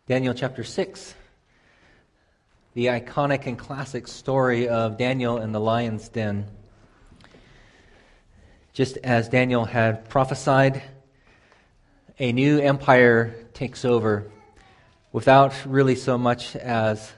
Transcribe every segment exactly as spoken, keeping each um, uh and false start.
Daniel chapter six, the iconic and classic story of Daniel and the lion's den. Just as Daniel had prophesied, a new empire takes over without really so much as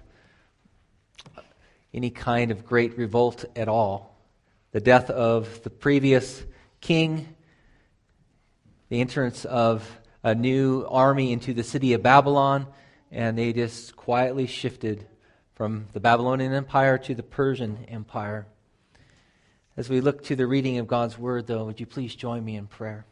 any kind of great revolt at all. The death of the previous king, the entrance of a new army into the city of Babylon, and they just quietly shifted from the Babylonian Empire to the Persian Empire. As we look to the reading of God's Word, though, would you please join me in prayer?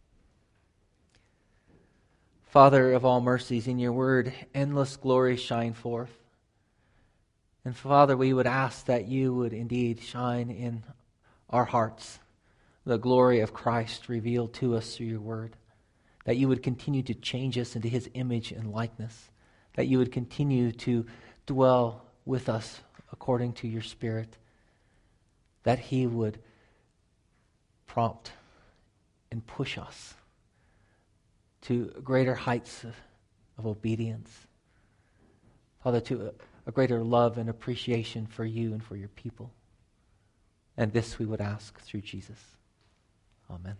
Father of all mercies, in your Word, endless glory shine forth. And Father, we would ask that you would indeed shine in our hearts the glory of Christ revealed to us through your Word. That you would continue to change us into his image and likeness. That you would continue to dwell with us according to your Spirit. That he would prompt and push us to greater heights of, of obedience. Father, to a, a greater love and appreciation for you and for your people. And this we would ask through Jesus. Amen.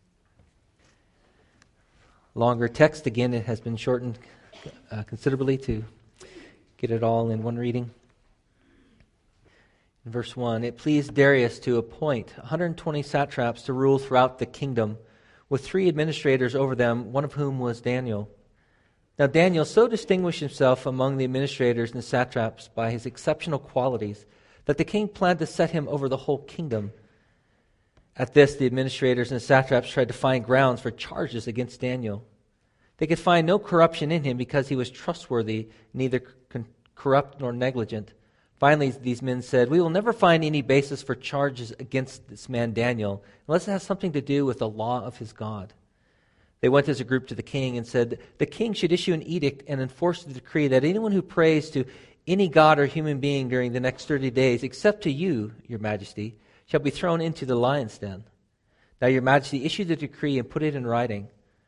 Longer text. Again, it has been shortened uh, considerably to get it all in one reading. In verse one, it pleased Darius to appoint one hundred twenty satraps to rule throughout the kingdom, with three administrators over them, one of whom was Daniel. Now Daniel so distinguished himself among the administrators and the satraps by his exceptional qualities that the king planned to set him over the whole kingdom. At this, the administrators and the satraps tried to find grounds for charges against Daniel. They could find no corruption in him because he was trustworthy, neither con- corrupt nor negligent. Finally, these men said, "We will never find any basis for charges against this man Daniel, unless it has something to do with the law of his God." They went as a group to the king and said, "The king should issue an edict and enforce the decree that anyone who prays to any god or human being during the next thirty days, except to you, your majesty, shall be thrown into the lion's den. Now your majesty issue the decree and put it in writing."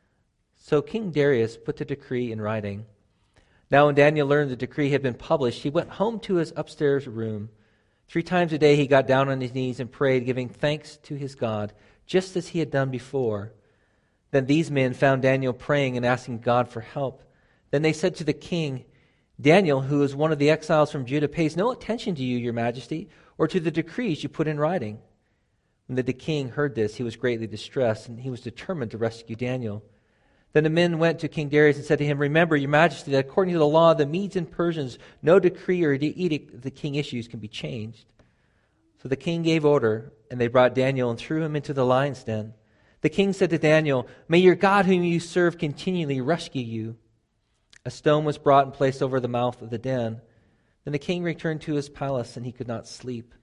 So King Darius put the decree in writing. Now when Daniel learned the decree had been published, he went home to his upstairs room. Three times a day he got down on his knees and prayed, giving thanks to his God, just as he had done before. Then these men found Daniel praying and asking God for help. Then they said to the king, "Daniel, who is one of the exiles from Judah, pays no attention to you, your majesty, or to the decrees you put in writing." When the king heard this, he was greatly distressed, and he was determined to rescue Daniel. Then the men went to King Darius and said to him, "Remember, your majesty, that according to the law of the Medes and Persians, no decree or edict the king issues can be changed." So the king gave order, and they brought Daniel and threw him into the lion's den. The king said to Daniel, "May your God whom you serve continually rescue you." A stone was brought and placed over the mouth of the den. Then the king returned to his palace, and he could not sleep.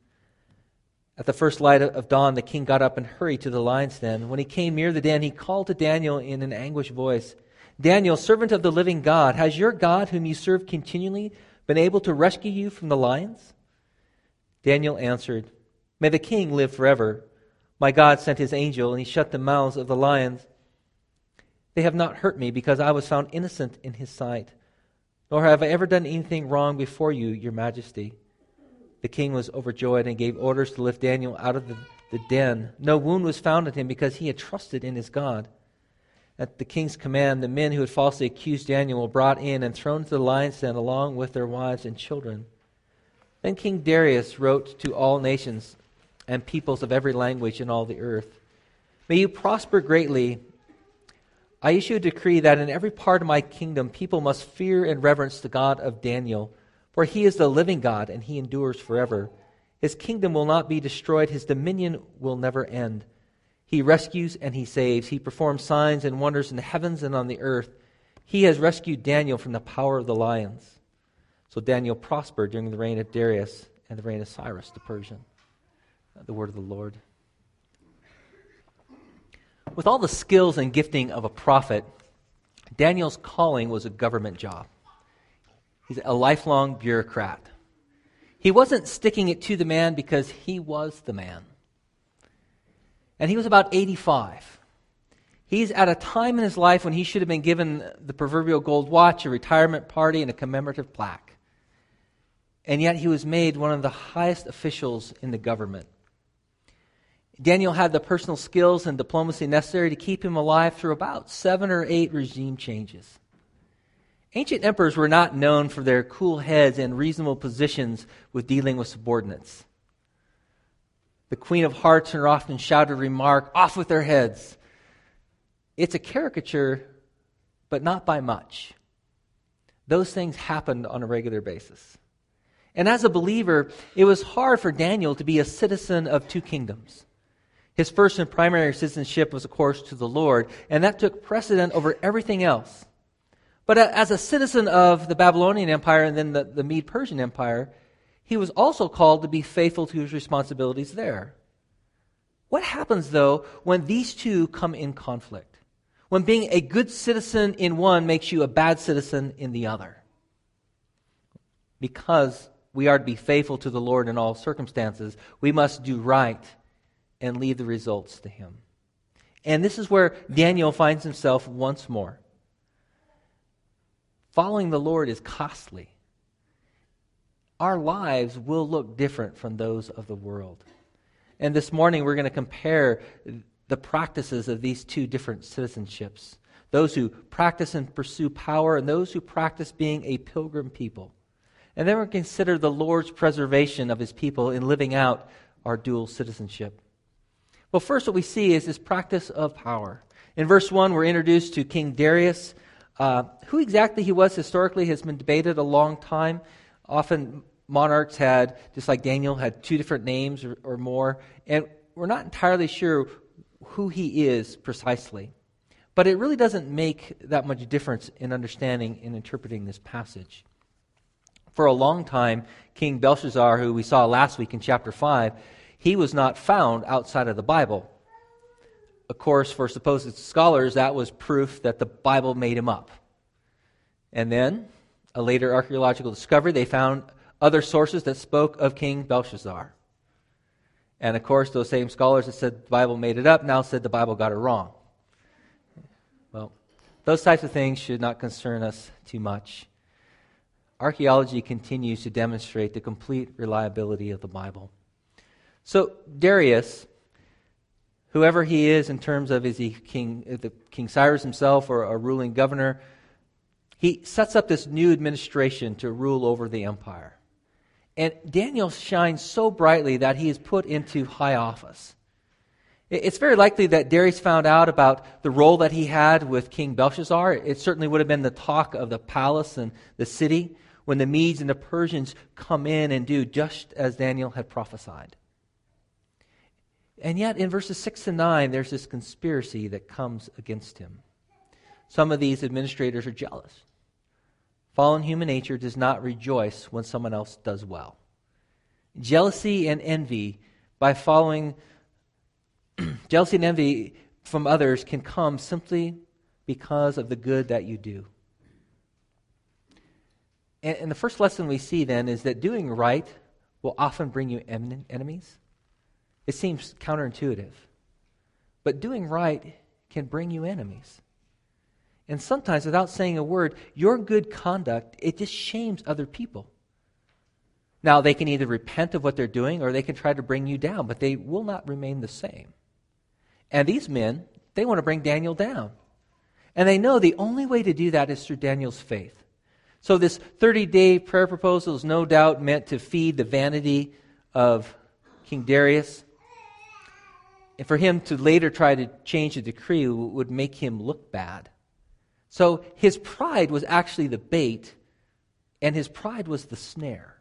At the first light of dawn, the king got up and hurried to the lion's den. When he came near the den, he called to Daniel in an anguished voice, "Daniel, servant of the living God, has your God, whom you serve continually, been able to rescue you from the lions?" Daniel answered, "May the king live forever. My God sent his angel, and he shut the mouths of the lions. They have not hurt me, because I was found innocent in his sight. Nor have I ever done anything wrong before you, your majesty." The king was overjoyed and gave orders to lift Daniel out of the, the den. No wound was found in him because he had trusted in his God. At the king's command, the men who had falsely accused Daniel were brought in and thrown into the lion's den along with their wives and children. Then King Darius wrote to all nations and peoples of every language in all the earth, "May you prosper greatly. I issue a decree that in every part of my kingdom people must fear and reverence the God of Daniel. For he is the living God, and he endures forever. His kingdom will not be destroyed. His dominion will never end. He rescues and he saves. He performs signs and wonders in the heavens and on the earth. He has rescued Daniel from the power of the lions." So Daniel prospered during the reign of Darius and the reign of Cyrus the Persian. The word of the Lord. With all the skills and gifting of a prophet, Daniel's calling was a government job. He's a lifelong bureaucrat. He wasn't sticking it to the man because he was the man. And he was about eighty-five. He's at a time in his life when he should have been given the proverbial gold watch, a retirement party, and a commemorative plaque. And yet he was made one of the highest officials in the government. Daniel had the personal skills and diplomacy necessary to keep him alive through about seven or eight regime changes. Ancient emperors were not known for their cool heads and reasonable positions with dealing with subordinates. The Queen of Hearts and her often shouted remark, "Off with their heads." It's a caricature, but not by much. Those things happened on a regular basis. And as a believer, it was hard for Daniel to be a citizen of two kingdoms. His first and primary citizenship was, of course, to the Lord, and that took precedent over everything else. But as a citizen of the Babylonian Empire and then the, the Mede-Persian Empire, he was also called to be faithful to his responsibilities there. What happens, though, when these two come in conflict? When being a good citizen in one makes you a bad citizen in the other? Because we are to be faithful to the Lord in all circumstances, we must do right and leave the results to Him. And this is where Daniel finds himself once more. Following the Lord is costly. Our lives will look different from those of the world. And this morning we're going to compare the practices of these two different citizenships. Those who practice and pursue power and those who practice being a pilgrim people. And then we'll consider the Lord's preservation of His people in living out our dual citizenship. Well, first what we see is this practice of power. In verse one, we're introduced to King Darius. Uh, who exactly he was historically has been debated a long time. Often monarchs had, just like Daniel, had two different names or, or more. And we're not entirely sure who he is precisely. But it really doesn't make that much difference in understanding and interpreting this passage. For a long time, King Belshazzar, who we saw last week in chapter five, he was not found outside of the Bible. Of course, for supposed scholars, that was proof that the Bible made him up. And then, a later archaeological discovery, they found other sources that spoke of King Belshazzar. And of course, those same scholars that said the Bible made it up now said the Bible got it wrong. Well, those types of things should not concern us too much. Archaeology continues to demonstrate the complete reliability of the Bible. So Darius, whoever he is in terms of is he King, the King Cyrus himself or a ruling governor, he sets up this new administration to rule over the empire. And Daniel shines so brightly that he is put into high office. It's very likely that Darius found out about the role that he had with King Belshazzar. It certainly would have been the talk of the palace and the city when the Medes and the Persians come in and do just as Daniel had prophesied. And yet in verses six and nine, there's this conspiracy that comes against him. Some of these administrators are jealous. Fallen human nature does not rejoice when someone else does well. Jealousy and envy by following jealousy and envy from others can come simply because of the good that you do. And, and the first lesson we see then is that doing right will often bring you en- enemies. It seems counterintuitive. But doing right can bring you enemies. And sometimes, without saying a word, your good conduct, it just shames other people. Now, they can either repent of what they're doing or they can try to bring you down, but they will not remain the same. And these men, they want to bring Daniel down. And they know the only way to do that is through Daniel's faith. So this thirty-day prayer proposal is no doubt meant to feed the vanity of King Darius. And for him to later try to change the decree would make him look bad. So his pride was actually the bait, and his pride was the snare.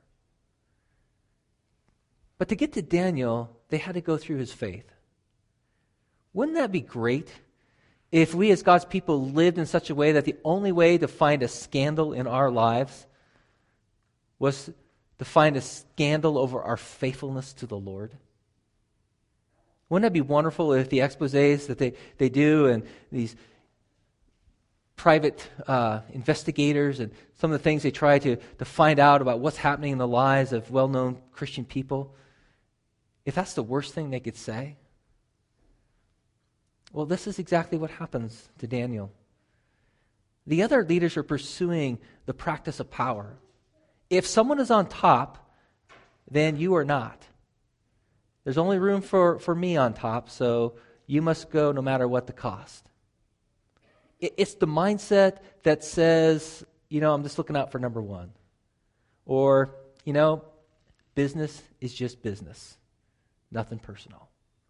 But to get to Daniel, they had to go through his faith. Wouldn't that be great if we as God's people lived in such a way that the only way to find a scandal in our lives was to find a scandal over our faithfulness to the Lord? Wouldn't that be wonderful if the exposés that they, they do and these private uh, investigators and some of the things they try to, to find out about what's happening in the lives of well-known Christian people, if that's the worst thing they could say? Well, this is exactly what happens to Daniel. The other leaders are pursuing the practice of power. If someone is on top, then you are not. There's only room for, for me on top, so you must go no matter what the cost. It, it's the mindset that says, you know, I'm just looking out for number one. Or, you know, business is just business. Nothing personal.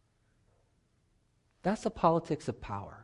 That's the politics of power.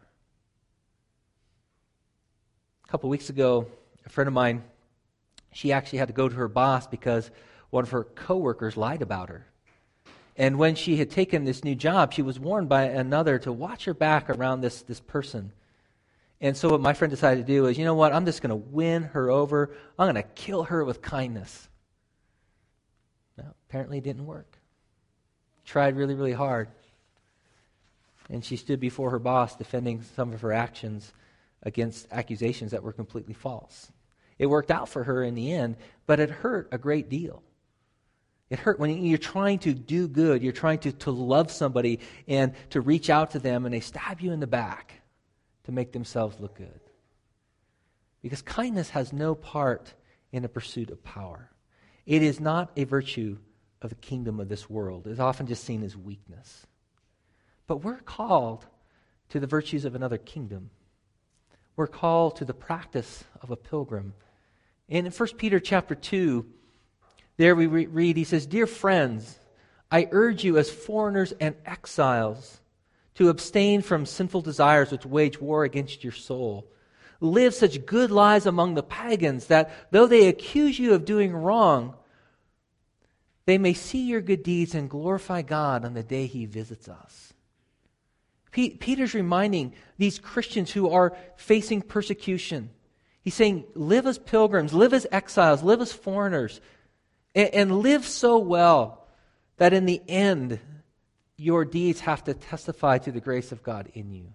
A couple weeks ago, a friend of mine, she actually had to go to her boss because one of her coworkers lied about her. And when she had taken this new job, she was warned by another to watch her back around this, this person. And so what my friend decided to do is, you know what, I'm just going to win her over. I'm going to kill her with kindness. No, apparently it didn't work. Tried really, really hard. And she stood before her boss defending some of her actions against accusations that were completely false. It worked out for her in the end, but it hurt a great deal. It hurt when you're trying to do good, you're trying to, to love somebody and to reach out to them, and they stab you in the back to make themselves look good. Because kindness has no part in the pursuit of power. It is not a virtue of the kingdom of this world. It's often just seen as weakness. But we're called to the virtues of another kingdom. We're called to the practice of a pilgrim. And in First Peter chapter two, there we re- read, he says, "Dear friends, I urge you as foreigners and exiles to abstain from sinful desires which wage war against your soul. Live such good lives among the pagans that though they accuse you of doing wrong, they may see your good deeds and glorify God on the day he visits us." P- Peter's reminding these Christians who are facing persecution. He's saying, live as pilgrims, live as exiles, live as foreigners, and, and live so well that in the end, your deeds have to testify to the grace of God in you.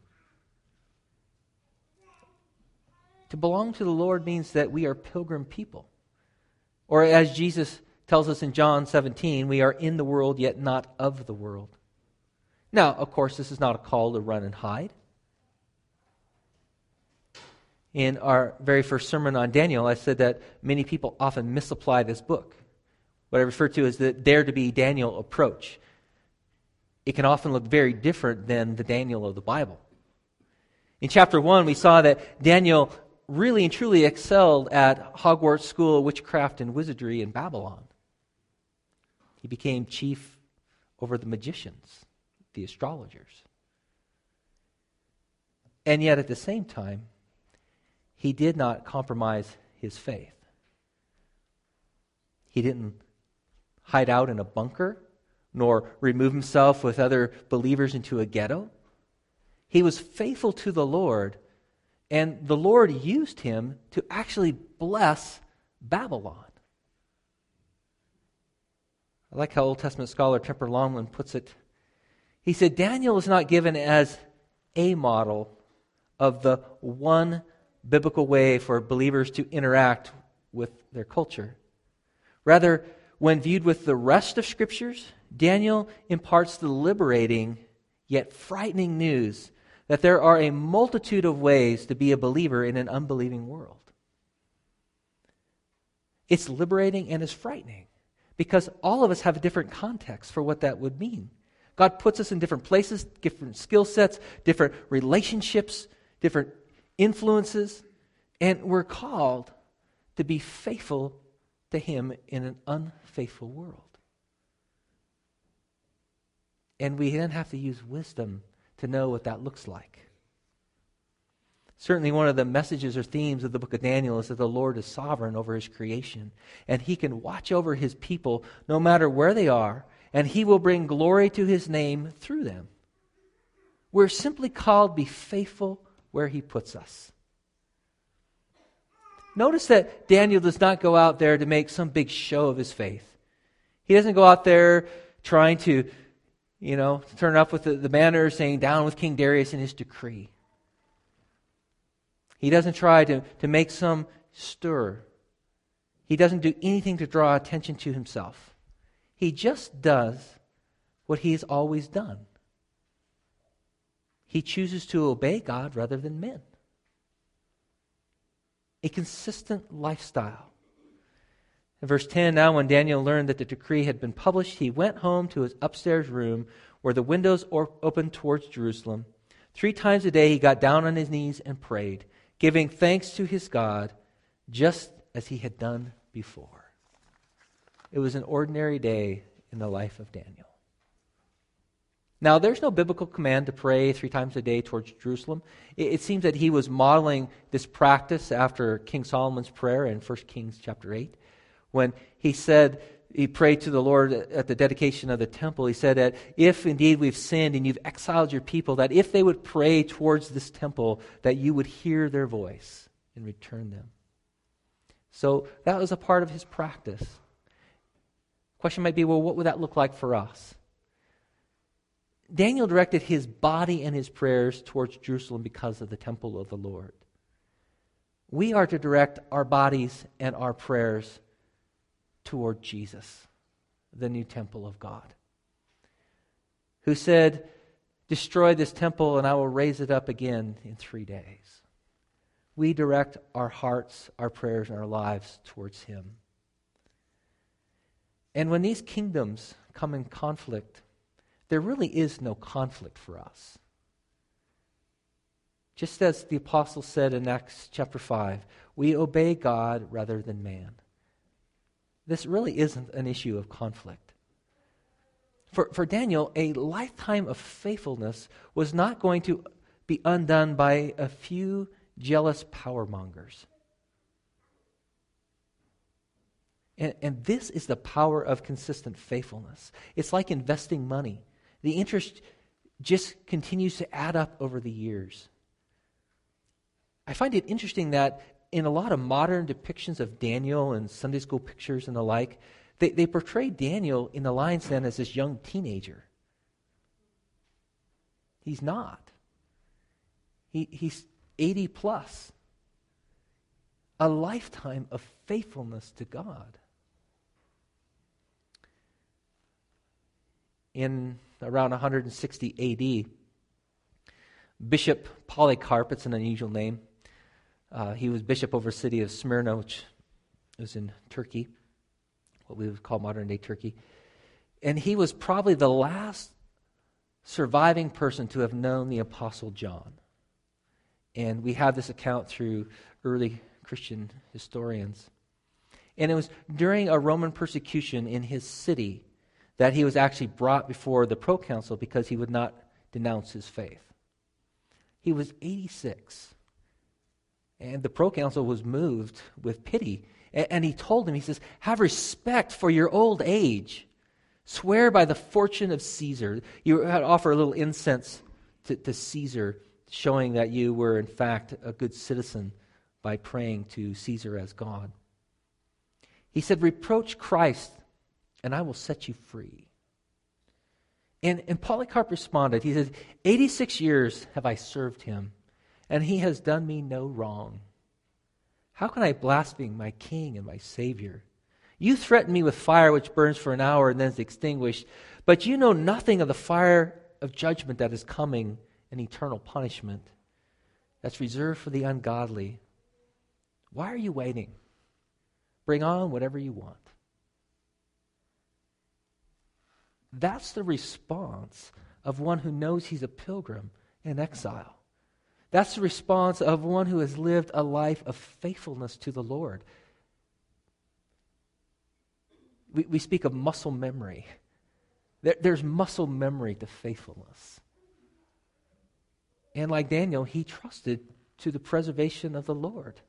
To belong to the Lord means that we are pilgrim people. Or as Jesus tells us in John seventeen, we are in the world, yet not of the world. Now, of course, this is not a call to run and hide. In our very first sermon on Daniel, I said that many people often misapply this book. What I refer to as the dare to be Daniel approach. It can often look very different than the Daniel of the Bible. In chapter one, we saw that Daniel really and truly excelled at Hogwarts School of Witchcraft and Wizardry in Babylon. He became chief over the magicians, the astrologers. And yet at the same time, he did not compromise his faith. He didn't hide out in a bunker, nor remove himself with other believers into a ghetto. He was faithful to the Lord, and the Lord used him to actually bless Babylon. I like how Old Testament scholar Tremper Longman puts it. He said, Daniel is not given as a model of the one biblical way for believers to interact with their culture. Rather, when viewed with the rest of Scriptures, Daniel imparts the liberating yet frightening news that there are a multitude of ways to be a believer in an unbelieving world. It's liberating and it's frightening because all of us have a different context for what that would mean. God puts us in different places, different skill sets, different relationships, different influences, and we're called to be faithful to Him in an unfaithful world. And we then have to use wisdom to know what that looks like. Certainly one of the messages or themes of the book of Daniel is that the Lord is sovereign over His creation, and He can watch over His people no matter where they are, and He will bring glory to His name through them. We're simply called to be faithful where He puts us. Notice that Daniel does not go out there to make some big show of his faith. He doesn't go out there trying to, you know, turn up with the, the banner saying, down with King Darius and his decree. He doesn't try to, to make some stir. He doesn't do anything to draw attention to himself. He just does what he's always done. he chooses to obey God rather than men. A consistent lifestyle. In verse ten, now when Daniel learned that the decree had been published, he went home to his upstairs room where the windows or- opened towards Jerusalem. Three times a day he got down on his knees and prayed, giving thanks to his God, just as he had done before. It was an ordinary day in the life of Daniel. Now, there's no biblical command to pray three times a day towards Jerusalem. It, it seems that he was modeling this practice after King Solomon's prayer in First Kings chapter eight, when he said, he prayed to the Lord at the dedication of the temple. He said that if indeed we've sinned and you've exiled your people, that if they would pray towards this temple, that you would hear their voice and return them. So that was a part of his practice. Question might be, well, what would that look like for us? Daniel directed his body and his prayers towards Jerusalem because of the temple of the Lord. We are to direct our bodies and our prayers toward Jesus, the new temple of God, who said, destroy this temple and I will raise it up again in three days. We direct our hearts, our prayers, and our lives towards him. And when these kingdoms come in conflict, there really is no conflict for us. Just as the apostle said in Acts chapter five, we obey God rather than man. This really isn't an issue of conflict. For, for Daniel, a lifetime of faithfulness was not going to be undone by a few jealous power mongers. And, and this is the power of consistent faithfulness. It's like investing money. The interest just continues to add up over the years. I find it interesting that in a lot of modern depictions of Daniel and Sunday school pictures and the like, they, they portray Daniel in the lion's den as this young teenager. He's not. He, he's eighty plus. A lifetime of faithfulness to God. In around one hundred sixty A D, Bishop Polycarp, it's an unusual name, uh, he was bishop over the city of Smyrna, which was in Turkey, what we would call modern-day Turkey. And he was probably the last surviving person to have known the Apostle John. And we have this account through early Christian historians. And it was during a Roman persecution in his city that he was actually brought before the proconsul because he would not denounce his faith. He was eighty-six. And the proconsul was moved with pity. And he told him, he says, have respect for your old age. Swear by the fortune of Caesar. You had to offer a little incense to, to Caesar, showing that you were in fact a good citizen by praying to Caesar as God. He said, reproach Christ and I will set you free. And, and Polycarp responded, he said, eighty-six years have I served him, and he has done me no wrong. How can I blaspheme my king and my Savior? You threaten me with fire which burns for an hour and then is extinguished, but you know nothing of the fire of judgment that is coming, and eternal punishment that's reserved for the ungodly. Why are you waiting? Bring on whatever you want. That's the response of one who knows he's a pilgrim in exile. That's the response of one who has lived a life of faithfulness to the Lord. We, we speak of muscle memory. There, there's muscle memory to faithfulness. And like Daniel, he trusted to the preservation of the Lord.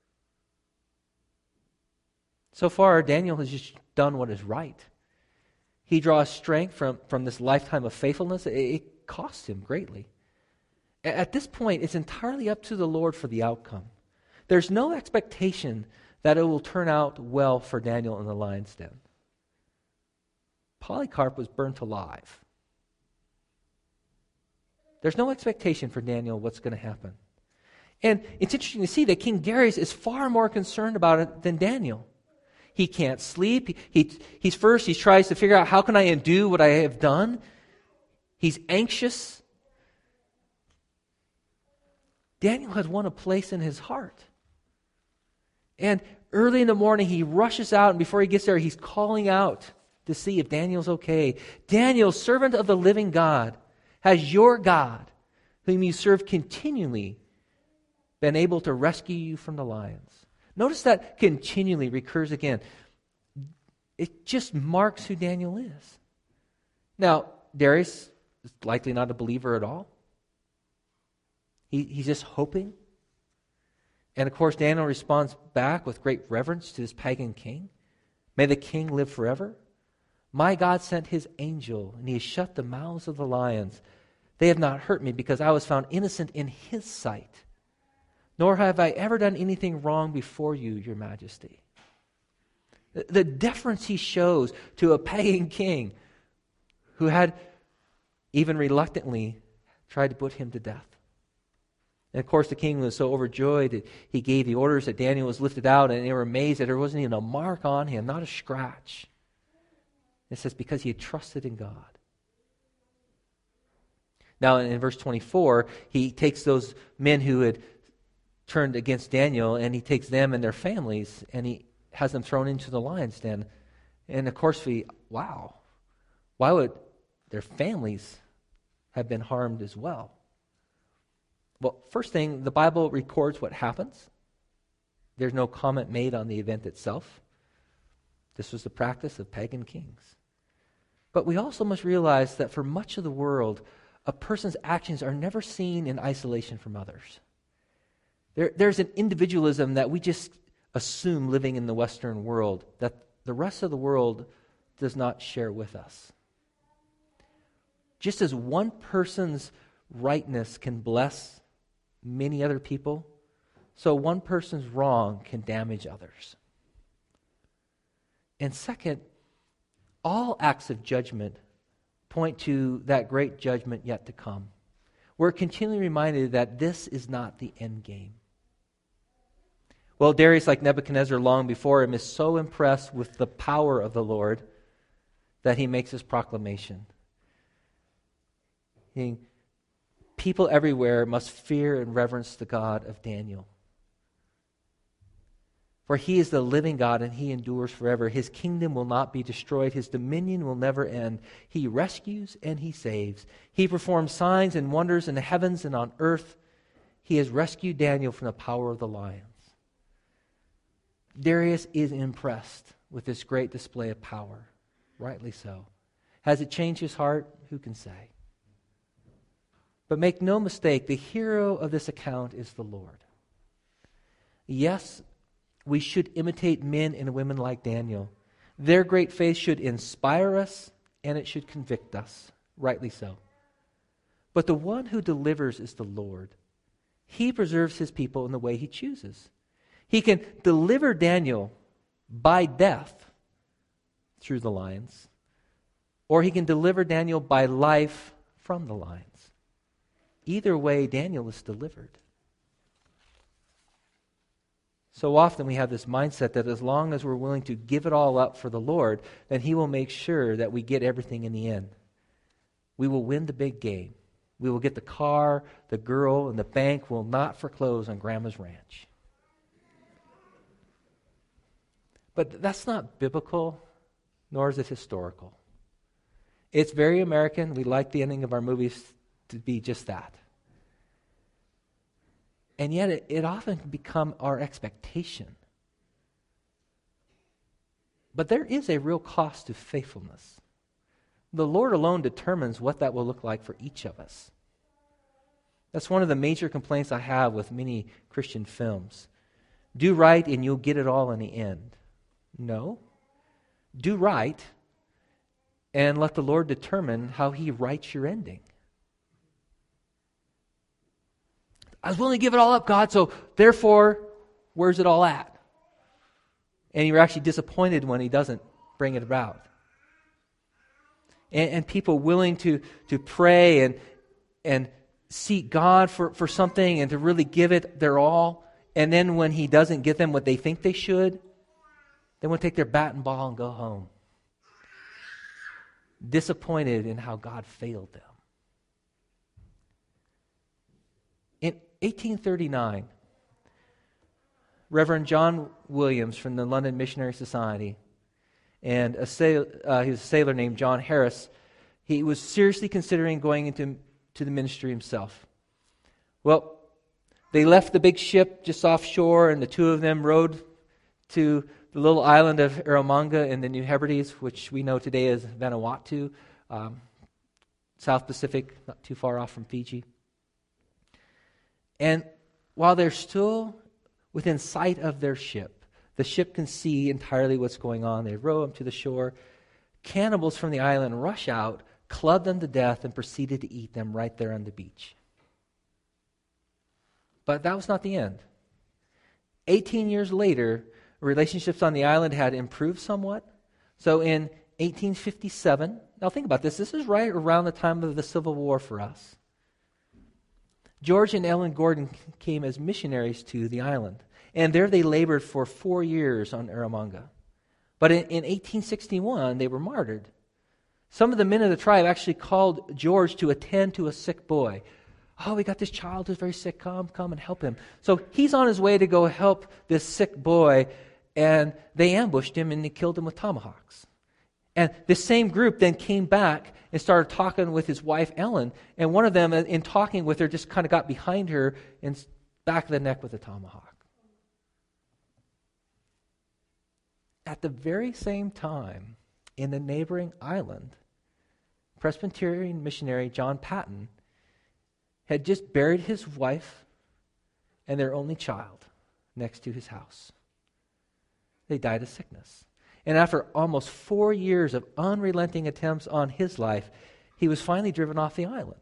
So far, Daniel has just done what is right. He draws strength from, from this lifetime of faithfulness. It, it costs him greatly. At this point, it's entirely up to the Lord for the outcome. There's no expectation that it will turn out well for Daniel in the lion's den. Polycarp was burnt alive. There's no expectation for Daniel what's going to happen. And it's interesting to see that King Darius is far more concerned about it than Daniel. He can't sleep. He, he, he's first, he tries to figure out, how can I undo what I have done? He's anxious. Daniel had won a place in his heart. And early in the morning, he rushes out, and before he gets there, he's calling out to see if Daniel's okay. Daniel, servant of the living God, has your God, whom you serve continually, been able to rescue you from the lions? Notice that continually recurs again. It just marks who Daniel is. Now, Darius is likely not a believer at all. He, he's just hoping. And of course, Daniel responds back with great reverence to this pagan king. May the king live forever. My God sent his angel, and he has shut the mouths of the lions. They have not hurt me because I was found innocent in his sight. Nor have I ever done anything wrong before you, your majesty. The, the deference he shows to a pagan king who had even reluctantly tried to put him to death. And of course, the king was so overjoyed that he gave the orders that Daniel was lifted out, and they were amazed that there wasn't even a mark on him, not a scratch. It says because he had trusted in God. Now, in verse twenty-four, he takes those men who had turned against Daniel, and he takes them and their families, and he has them thrown into the lion's den. And of course, we, wow, why would their families have been harmed as well? Well, first thing, the Bible records what happens. There's no comment made on the event itself. This was the practice of pagan kings. But we also must realize that for much of the world, a person's actions are never seen in isolation from others. There, there's an individualism that we just assume living in the Western world that the rest of the world does not share with us. Just as one person's rightness can bless many other people, so one person's wrong can damage others. And second, all acts of judgment point to that great judgment yet to come. We're continually reminded that this is not the end game. Well, Darius, like Nebuchadnezzar long before him, is so impressed with the power of the Lord that he makes his proclamation. He, people everywhere must fear and reverence the God of Daniel. For he is the living God, and he endures forever. His kingdom will not be destroyed. His dominion will never end. He rescues and he saves. He performs signs and wonders in the heavens and on earth. He has rescued Daniel from the power of the lions. Darius is impressed with this great display of power. Rightly so. Has it changed his heart? Who can say? But make no mistake, the hero of this account is the Lord. Yes, we should imitate men and women like Daniel. Their great faith should inspire us, and it should convict us. Rightly so. But the one who delivers is the Lord. He preserves his people in the way he chooses. He can deliver Daniel by death through the lions, or he can deliver Daniel by life from the lions. Either way, Daniel is delivered. So often we have this mindset that as long as we're willing to give it all up for the Lord, then he will make sure that we get everything in the end. We will win the big game. We will get the car, the girl, and the bank will not foreclose on Grandma's ranch. But that's not biblical, nor is it historical. It's very American. We like the ending of our movies to be just that. And yet it, it often can become our expectation. But there is a real cost to faithfulness. The Lord alone determines what that will look like for each of us. That's one of the major complaints I have with many Christian films. Do right and you'll get it all in the end. No. Do right and let the Lord determine how he writes your ending. I was willing to give it all up, God, so therefore, where's it all at? And you're actually disappointed when he doesn't bring it about. And, and people willing to, to pray and, and seek God for, for something and to really give it their all, and then when he doesn't give them what they think they should, they want to take their bat and ball and go home. Disappointed in how God failed them. And eighteen thirty-nine, Reverend John Williams from the London Missionary Society and a sail, uh, he was a sailor named John Harris, he was seriously considering going into to the ministry himself. Well, they left the big ship just offshore, and the two of them rowed to the little island of Eromanga in the New Hebrides, which we know today as Vanuatu, um, South Pacific, not too far off from Fiji. And while they're still within sight of their ship, the ship can see entirely what's going on. They row them to the shore. Cannibals from the island rush out, club them to death, and proceeded to eat them right there on the beach. But that was not the end. Eighteen years later, relationships on the island had improved somewhat. So in eighteen fifty-seven, now think about this, this is right around the time of the Civil War for us. George and Ellen Gordon came as missionaries to the island, and there they labored for four years on Eromanga. But in, in eighteen sixty-one, they were martyred. Some of the men of the tribe actually called George to attend to a sick boy. Oh, we got this child who's very sick. Come, come and help him. So he's on his way to go help this sick boy, and they ambushed him and they killed him with tomahawks. And this same group then came back and started talking with his wife, Ellen, and one of them, in talking with her, just kind of got behind her and back of the neck with a tomahawk. At the very same time, in the neighboring island, Presbyterian missionary John Patton had just buried his wife and their only child next to his house. They died of sickness. And after almost four years of unrelenting attempts on his life, he was finally driven off the island.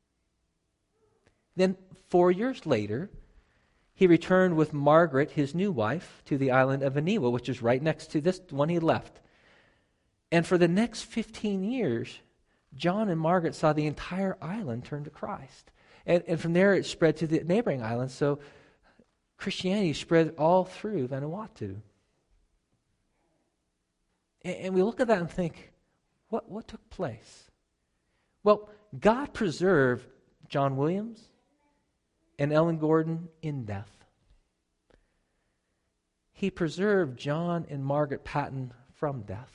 Then, four years later, he returned with Margaret, his new wife, to the island of Aniwa, which is right next to this one he left. And for the next fifteen years, John and Margaret saw the entire island turn to Christ. And, and from there, it spread to the neighboring islands. So Christianity spread all through Vanuatu. And, and we look at that and think, what, what took place? Well, God preserved John Williams and Ellen Gordon in death. He preserved John and Margaret Patton from death.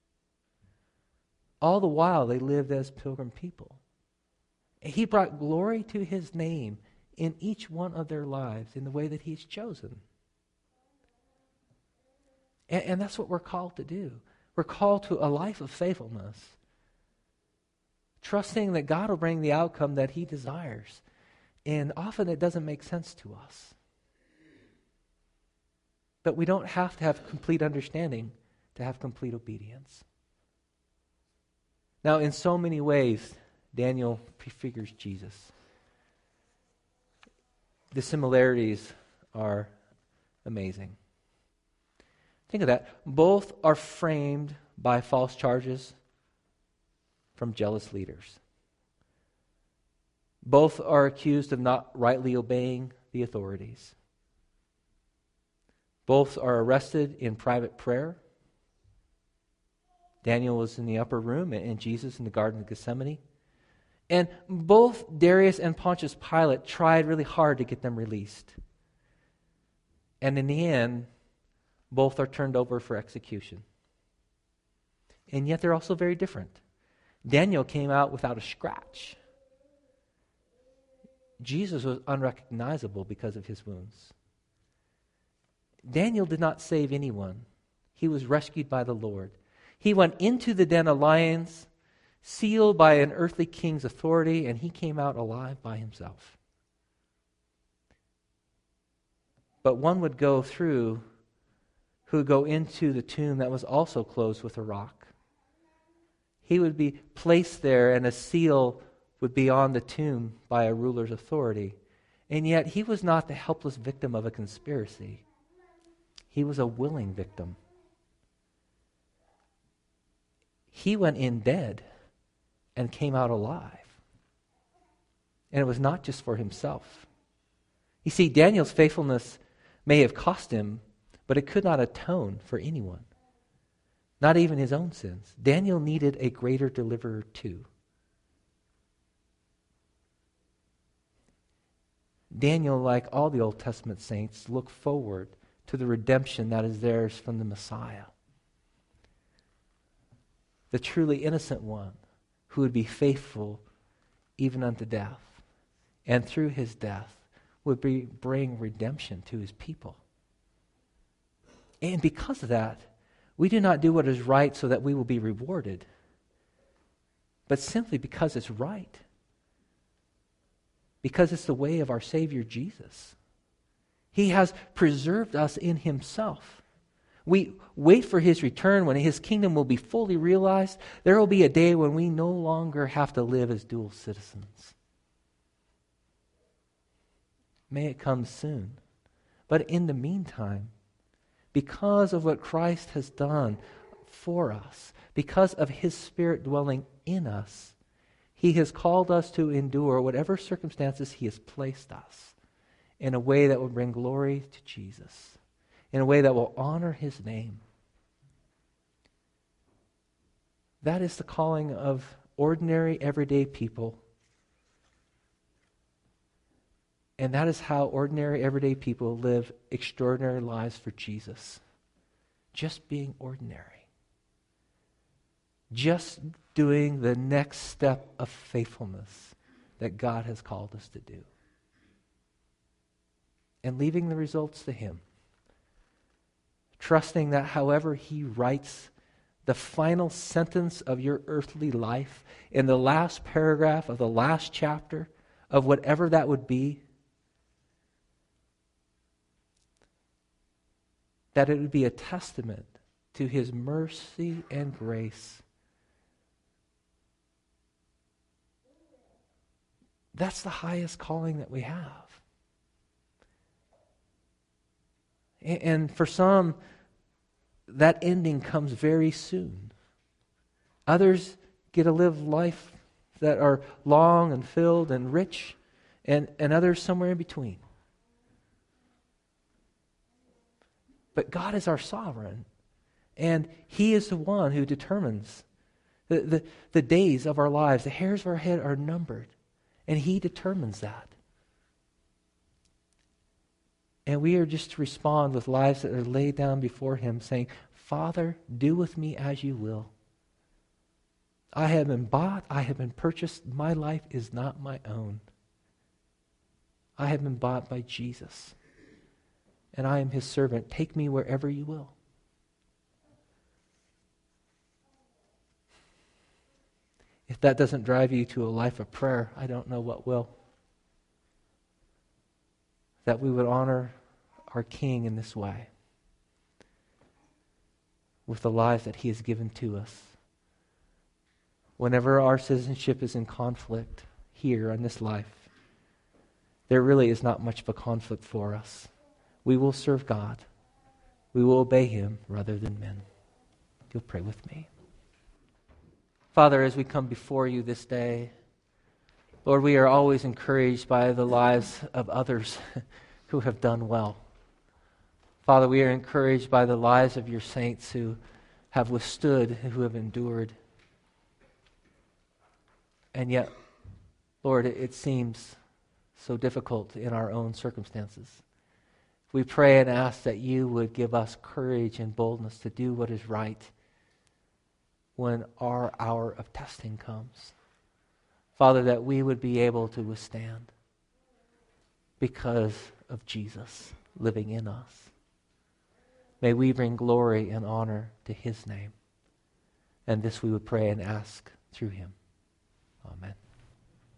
All the while, they lived as pilgrim people. He brought glory to his name in each one of their lives in the way that he's chosen. And, and that's what we're called to do. We're called to a life of faithfulness, trusting that God will bring the outcome that he desires. And often it doesn't make sense to us. But we don't have to have complete understanding to have complete obedience. Now, in so many ways, Daniel prefigures Jesus. The similarities are amazing. Think of that. Both are framed by false charges from jealous leaders. Both are accused of not rightly obeying the authorities. Both are arrested in private prayer. Daniel was in the upper room and Jesus in the Garden of Gethsemane. And both Darius and Pontius Pilate tried really hard to get them released. And in the end, both are turned over for execution. And yet they're also very different. Daniel came out without a scratch. Jesus was unrecognizable because of his wounds. Daniel did not save anyone. He was rescued by the Lord. He went into the den of lions, sealed by an earthly king's authority, and he came out alive by himself. But one would go through who would go into the tomb that was also closed with a rock. He would be placed there, and a seal would be on the tomb by a ruler's authority. And yet he was not the helpless victim of a conspiracy. He was a willing victim. He went in dead and came out alive. And it was not just for himself. You see, Daniel's faithfulness may have cost him, but it could not atone for anyone. Not even his own sins. Daniel needed a greater deliverer too. Daniel, like all the Old Testament saints, looked forward to the redemption that is theirs from the Messiah. The truly innocent one who would be faithful even unto death. And through his death would be, bring redemption to his people. And because of that, we do not do what is right so that we will be rewarded, but simply because it's right. Because it's the way of our Savior Jesus. He has preserved us in himself. We wait for his return when his kingdom will be fully realized. There will be a day when we no longer have to live as dual citizens. May it come soon. But in the meantime, because of what Christ has done for us, because of his Spirit dwelling in us, he has called us to endure whatever circumstances he has placed us in a way that will bring glory to Jesus, in a way that will honor his name. That is the calling of ordinary, everyday people. And that is how ordinary, everyday people live extraordinary lives for Jesus. Just being ordinary. Just doing the next step of faithfulness that God has called us to do. And leaving the results to him. Trusting that however he writes the final sentence of your earthly life, in the last paragraph of the last chapter of whatever that would be, that it would be a testament to his mercy and grace. That's the highest calling that we have. And for some, that ending comes very soon. Others get to live life that are long and filled and rich, and, and others somewhere in between. But God is our sovereign, and he is the one who determines the, the, the days of our lives. The hairs of our head are numbered, and he determines that. And we are just to respond with lives that are laid down before him, saying, Father, do with me as you will. I have been bought, I have been purchased, my life is not my own. I have been bought by Jesus. And I am his servant. Take me wherever you will. If that doesn't drive you to a life of prayer, I don't know what will. That we would honor our King in this way, with the lives that he has given to us. Whenever our citizenship is in conflict here in this life, there really is not much of a conflict for us. We will serve God. We will obey him rather than men. You'll pray with me. Father, as we come before you this day, Lord, we are always encouraged by the lives of others who have done well. Father, we are encouraged by the lives of your saints who have withstood, who have endured. And yet, Lord, it, it seems so difficult in our own circumstances. We pray and ask that you would give us courage and boldness to do what is right when our hour of testing comes. Father, that we would be able to withstand because of Jesus living in us. May we bring glory and honor to his name. And this we would pray and ask through him. Amen.